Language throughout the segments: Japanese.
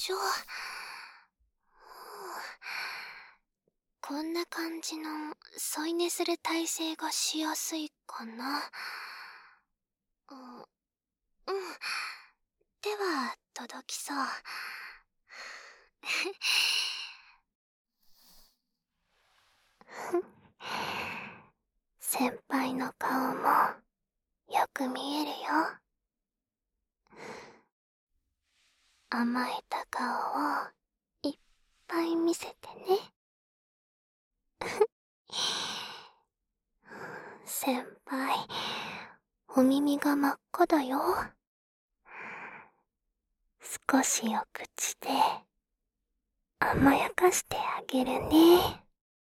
しょ。こんな感じの添い寝する体勢がしやすいかな。うん。手は届きそう。先輩の顔もよく見えるよ。甘えた顔をいっぱい見せてね。先輩、お耳が真っ赤だよ。少しお口で甘やかしてあげるね。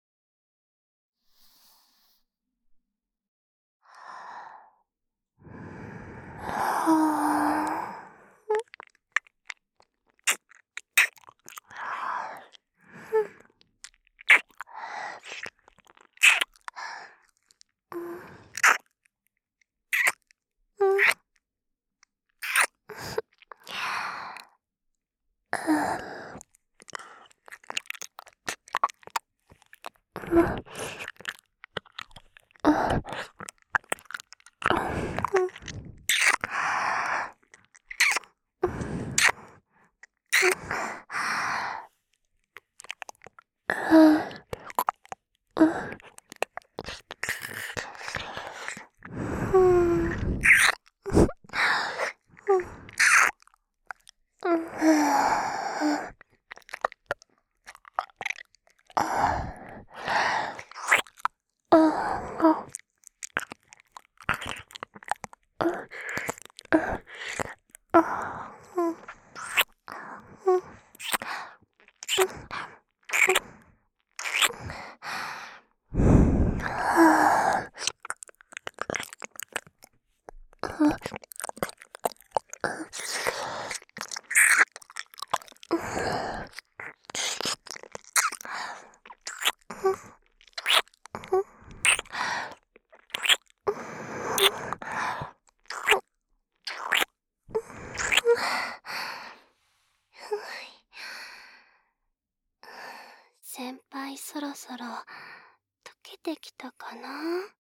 先輩そろそろ溶けてきたかな。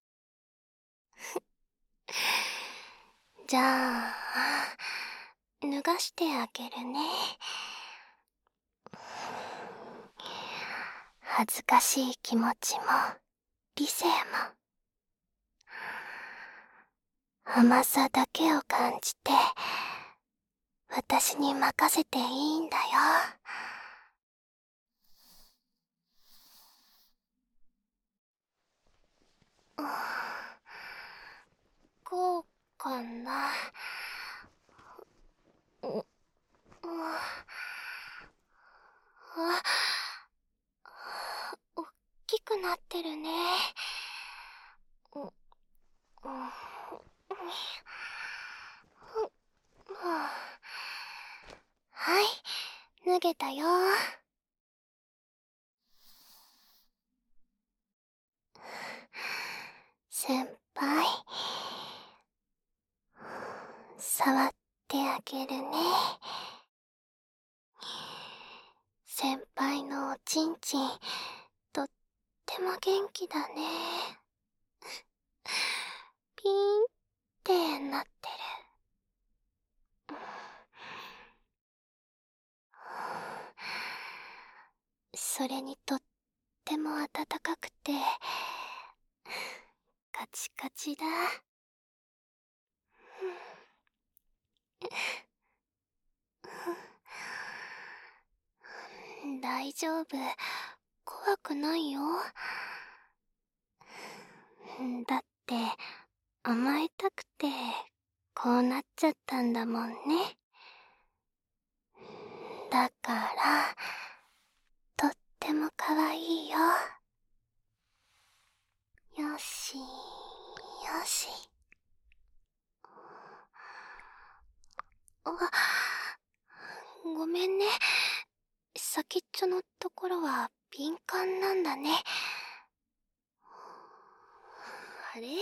じゃあ脱がしてあげるね。恥ずかしい気持ちも理性も甘さだけを感じて私に任せていいんだよ。こうかな。あ、おっきくなってるね。はい、脱げたよ。先輩、触ってあげるね。先輩のおちんちん、とっても元気だね。ピーンってなってる。それにとっても暖かくてカチカチだ。大丈夫、怖くないよ。だって甘えたくてこうなっちゃったんだもんね。だからとっても可愛いよ。よしよし。ごめんね。先っちょのところは敏感なんだね。あれ？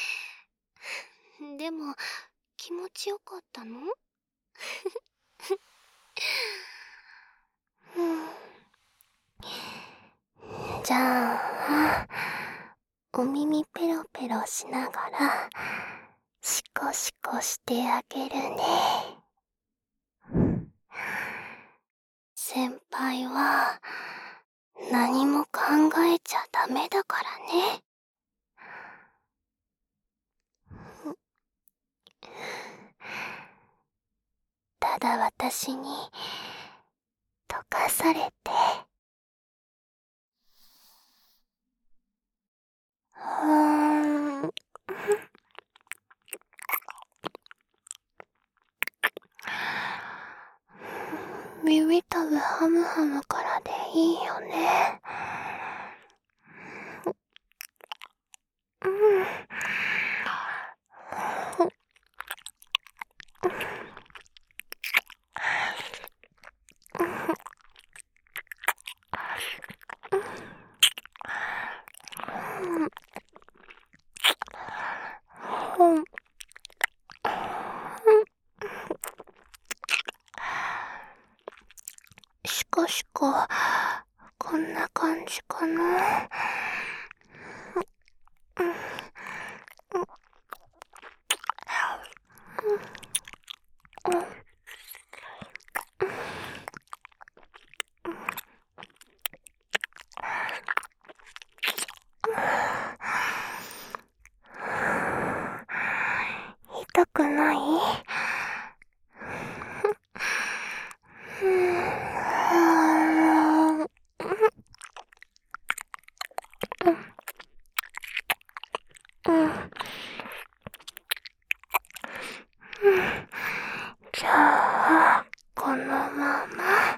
でも気持ちよかったの？ お耳ペロペロしながらシコシコしてあげるね。先輩は何も考えちゃダメだからね。ただ私に溶かされて。ビビたるハムハムからでいいよね。しこしこ、こんな感じかな。痛くない？じゃあこのまま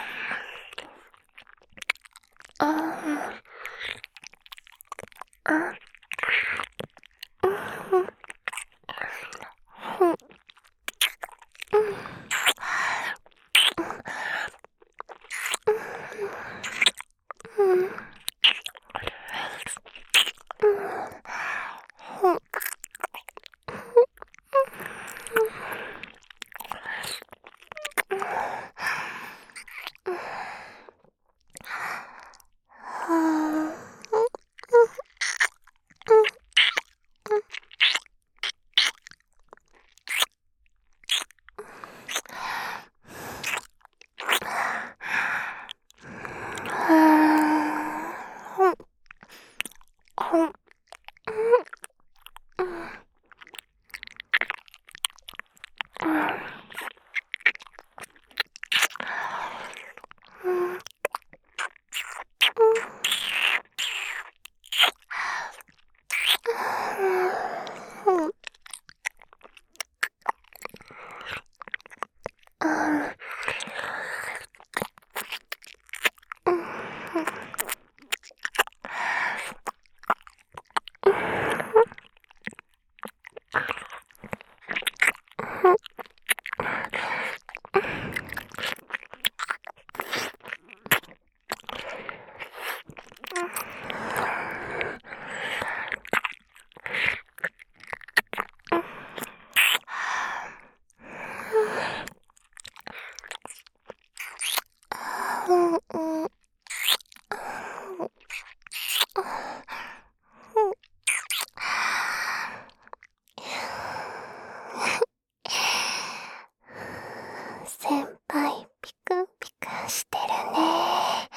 先輩ピクピクしてるね。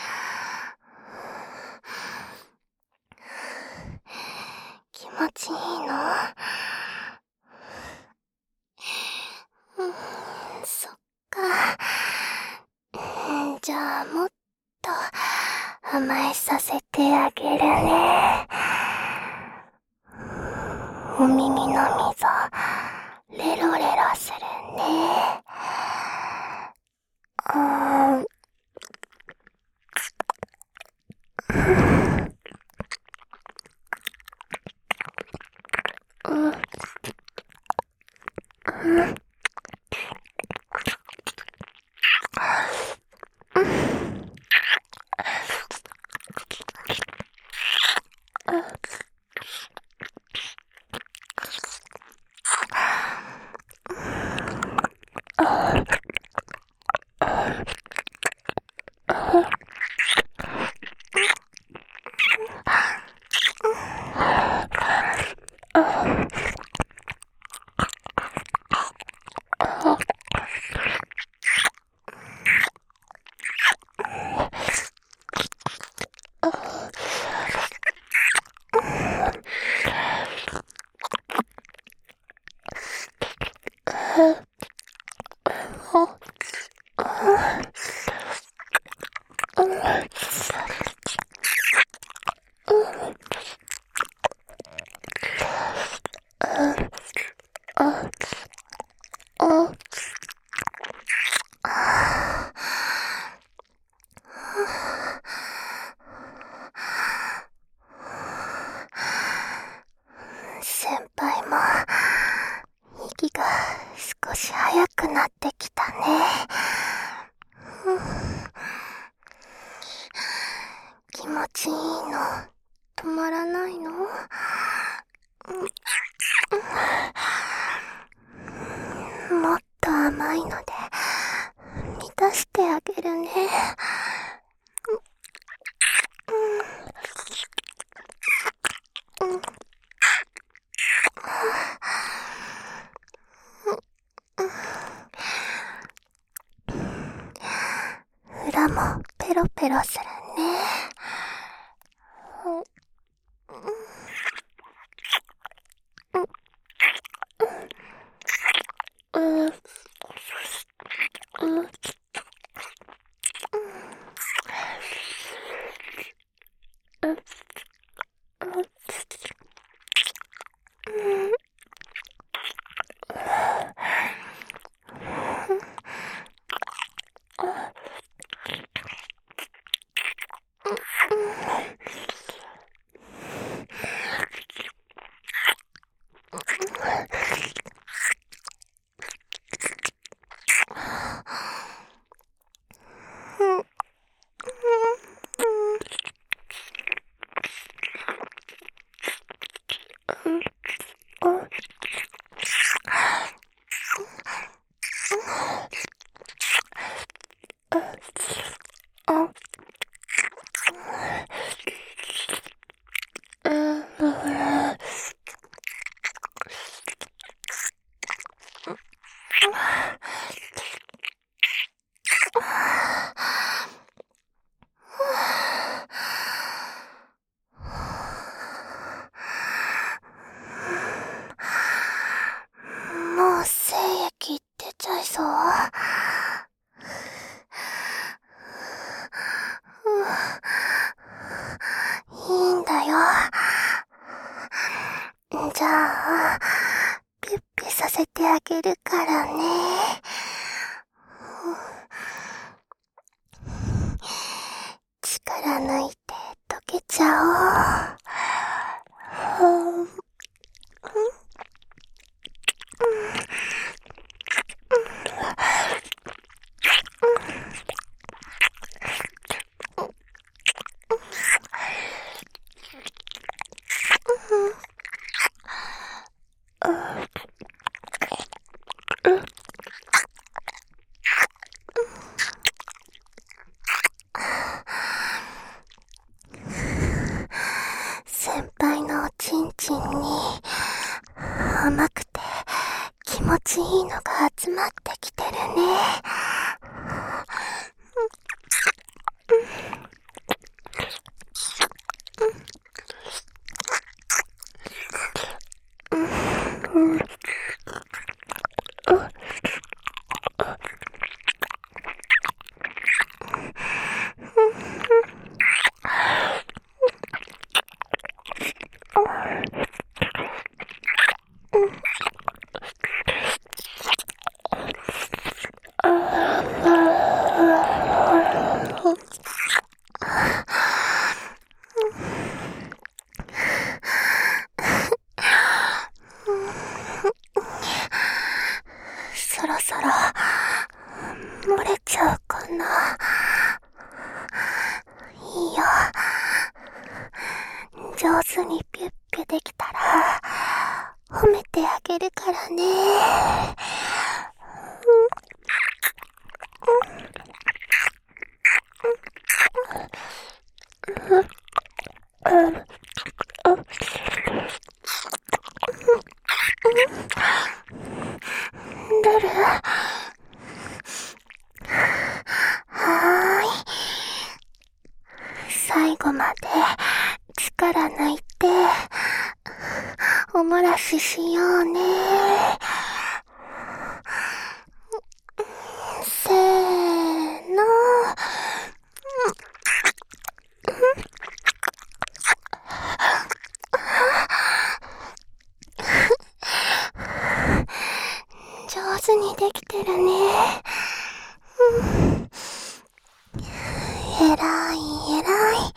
気持ちいいの？そっか。じゃあもっと甘えさせてあげるね。お耳の溝レロレロするね。 ちいいの止まらないの？もっと甘いので満たしてあげるね。裏もペロペロするね。もう精液出ちゃいそう。いいんだよ。じゃあ、ピュッピュさせてあげるからね。力抜いて溶けちゃおう。先輩のおちんちんに甘くて気持ちいいのが集まってきてるね。そろそろ漏れちゃうかな。いいよ。上手にピュッピュできたら褒めてあげるからね。出る？はーい。最後まで力抜いておもらししようね。せーの。上手にできてるね。えらいえらい。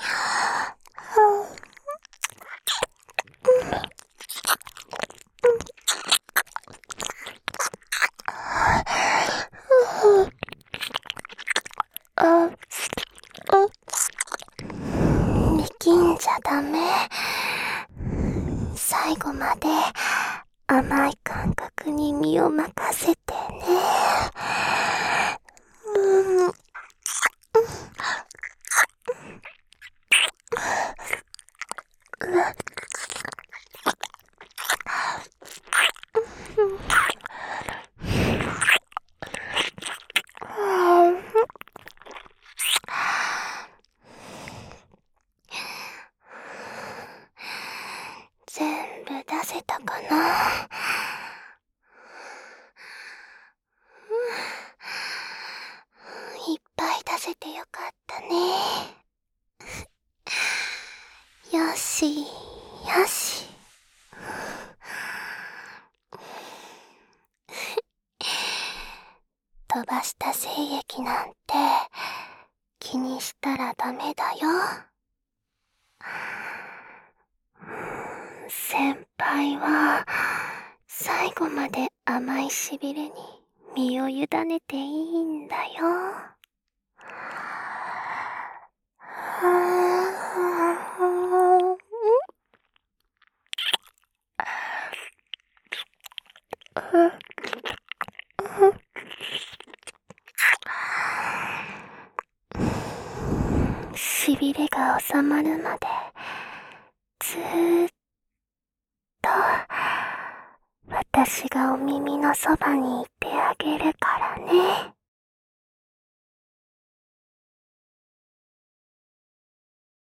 理じゃダメ。最後まで甘い感覚に身を任せてね。全部出せたかな。いっぱい出せてよかったね。よしよし。飛ばした精液なんて気にしたらダメだよ。先輩は最後まで甘いしびれに身を委ねていいんだよ。しびれが収まるまでずーっと私がお耳のそばにいてあげるからね。